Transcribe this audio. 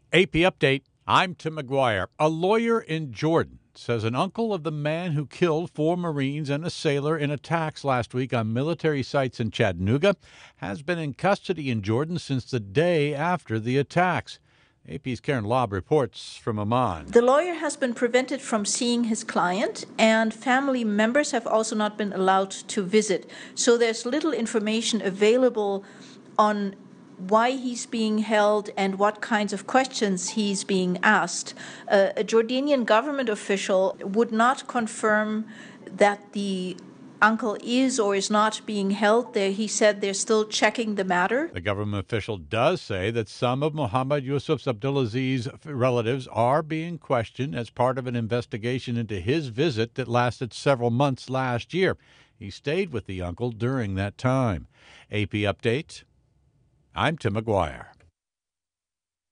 AP Update. I'm Tim McGuire. A lawyer in Jordan says an uncle of the man who killed 4 Marines and a sailor in attacks last week on military sites in Chattanooga has been in custody in Jordan since the day after the attacks. AP's Karen Lobb reports from Amman. The lawyer has been prevented from seeing his client, and family members have also not been allowed to visit. So there's little information available on why he's being held and what kinds of questions he's being asked. A Jordanian government official would not confirm that the uncle is or is not being held there. He said they're still checking the matter. The government official does say that some of Mohammed Yusuf Abdulaziz's relatives are being questioned as part of an investigation into his visit that lasted several months last year. He stayed with the uncle during that time. AP Update. I'm Tim McGuire.